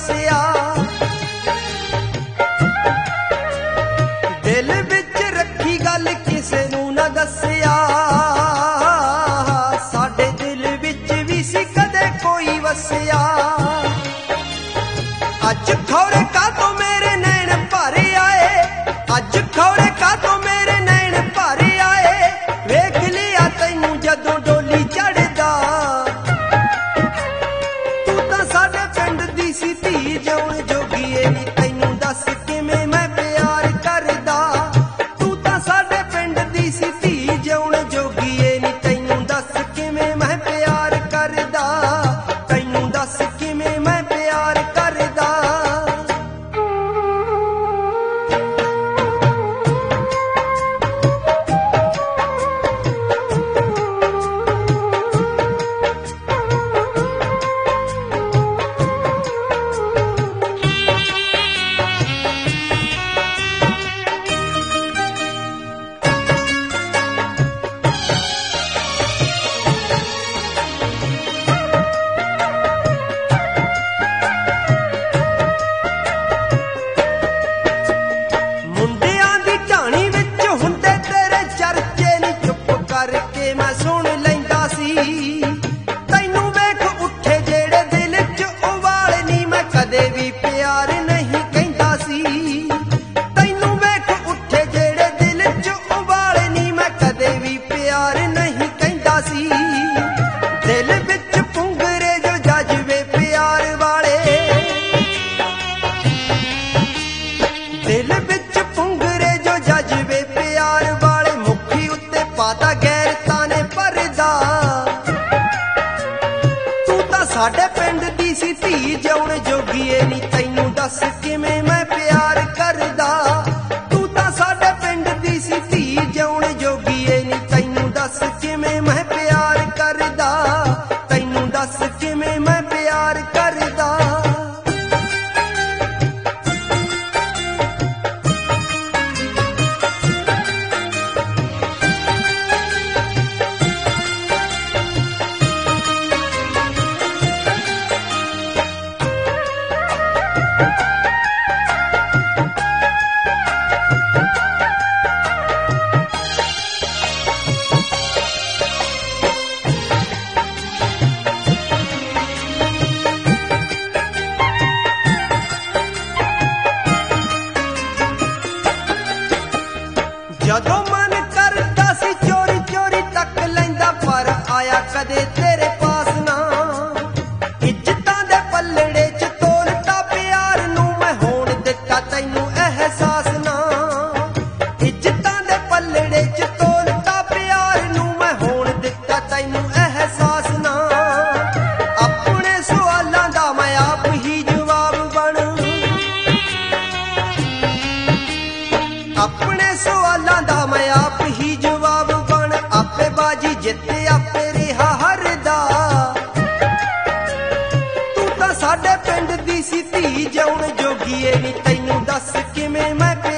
ਵਸਿਆ। ਦਿਲ ਵਿੱਚ ਰੱਖੀ ਗੱਲ ਕਿਸੇ ਨੂੰ ਨਾ ਦੱਸਿਆ, ਸਾਡੇ ਦਿਲ ਵਿੱਚ ਵੀ ਸੀ ਕਦੇ ਕੋਈ ਵਸਿਆ। ਅੱਜ ਖੌਰੇ ਕਾਤੋਂ ਮੇਰੇ ਨੈਣ ਭਰ ਆਏ, ਅੱਜ ਖੌਰੇ ਕਾਤੋਂ ਮੇਰੇ ਨੈਣ ਭਰ ਆਏ। ਵੇਖ ਲਿਆ ਤੈਨੂੰ ਜਦੋਂ ਡੋਲੀ ਚੜਦਾ, ਤੂੰ ਤਾਂ ਸਾਡੇ ਪਿੰਡ ਦੀ ਸੀ ਧੀ ਜਿਉਣ ਜੋਗੀਏ ਨੀ, ਤੈਨੂੰ ਦੱਸ ਕਿਵੇਂ ਮੈਂ ਪਿਆਰ ਕਰਦਾ। ਤੂੰ ਤਾਂ ਸਾਡੇ ਪਿੰਡ ਦੀ ਸੀ ਧੀ ਜਿਉਣ ਜੋਗੀਏ ਨੀ, ਤੈਨੂੰ ਦੱਸ ਕਿਵੇਂ ਮੈਂ ਪਿਆਰ ਕਰਦਾ, ਤੈਨੂੰ ਦੱਸ ਕਿਵੇਂ ਮੈਂ ਪਿਆਰ ਕਰਦਾ। ਮੁੰਡਿਆਂ ਦੀ ਢਾਣੀ ਵਿੱਚ ਹੁੰਦੇ ਤੇਰੇ ਚਰਚੇ ਨੀ, ਚੁੱਪ ਕਰਕੇ ਮੈਂ ਸੁਣ ਲੈਂਦਾ ਸੀ। ਤੈਨੂੰ ਵੇਖ ਉੱਠੇ ਜਿਹੜੇ ਦਿਲ 'ਚ ਉਬਾਲ ਨੀ, ਮੈਂ ਕਦੇ ਵੀ ਪਿਆਰ ਨਹੀਂ ਕਹਿੰਦਾ ਸੀ। ਤੈਨੂੰ ਵੇਖ ਉੱਠੇ ਜਿਹੜੇ ਦਿਲ 'ਚ ਉਬਾਲ ਨੀ, ਮੈਂ ਕਦੇ ਵੀ ਪਿਆਰ ਨਹੀਂ ਕਹਿੰਦਾ ਸੀ। ਦਿਲ ਵਿੱਚ ਪੁੰਗਰੇ ਜੋ ਜਜ਼ਬੇ ਪਿਆਰ ਵਾਲੇ, ਦਿਲ ਵਿੱਚ ਪੁੰਗਰੇ ਜੋ ਜਜ਼ਬੇ ਪਿਆਰ ਵਾਲੇ, ਮੁੱਖੀ ਉੱਤੇ ਪਾਤਾ ਗੈਰਤਾਂ ਨੇ ਪਰਦਾ। ਤੂੰ ਤਾਂ ਸਾਡੇ ਪਿੰਡ ਦੀ ਸੀ ਧੀ ਜਿਉਣ ਜੋਗੀਏ ਨੀ, ਤੈਨੂੰ ਦੱਸ ਕਿਵੇਂ ਮੈਂ ਪਿਆਰ ਕਰਦਾ। ਤੂੰ ਤਾਂ ਸਾਡੇ ਪਿੰਡ ਦੀ ਸੀ ਧੀ ਜਿਉਣ ਜੋਗੀਏ ਨੀ, ਤੈਨੂੰ ਦੱਸ ਕਿਵੇਂ ਮੈਂ ਪਿਆਰ ਕਰਦਾ, ਤੈਨੂੰ ਦੱਸ ਕਿਵੇਂ ਮੈਂ ਪਿਆਰ ਕਰਦਾ। ਜਦੋਂ ਮਨ ਕਰਦਾ ਸੀ ਚੋਰੀ ਚੋਰੀ ਤੱਕ ਲੈਂਦਾ, ਪਰ ਆਇਆ ਕਦੇ ਤੇਰੇ ਪਾਸ ਨਾ। ਇੱਜ਼ਤਾਂ ਦੇ ਪੱਲੜੇ 'ਚ ਤੋਲਤਾ ਪਿਆਰ ਨੂੰ, ਮੈਂ ਹੋਣ ਦਿੱਤਾ ਤੈਨੂੰ ਅਹਿਸਾਸ ਨਾ। ਇੱਜ਼ਤਾਂ ਦੇ ਪੱਲੜੇ 'ਚ ਤੋਲਤਾ ਪਿਆਰ ਨੂੰ, ਮੈਂ ਹੋਣ ਦਿੱਤਾ ਤੈਨੂੰ ਅਹਿਸਾਸ ਨਾ। ਆਪਣੇ ਸਵਾਲਾਂ ਦਾ ਮੈਂ ਆਪ ਹੀ ਜਵਾਬ ਬਣ, ਆਪਣੇ ਸਵਾਲਾਂ ਦਾ ਮੈਂ ਆਪ ਹੀ ਜਵਾਬ ਬਣ। ਆਪੇ ਬਾਜੀ ਜਿੱਤੇ ਆਪੇ ਰਿਹਾ ਹਰਦਾ। ਤੂੰ ਤਾਂ ਸਾਡੇ ਪਿੰਡ ਦੀ ਸੀ ਧੀ ਜਿਉਣ ਜੋਗੀਏ ਨੀ, ਤੈਨੂੰ ਦੱਸ ਕਿਵੇਂ ਮੈਂ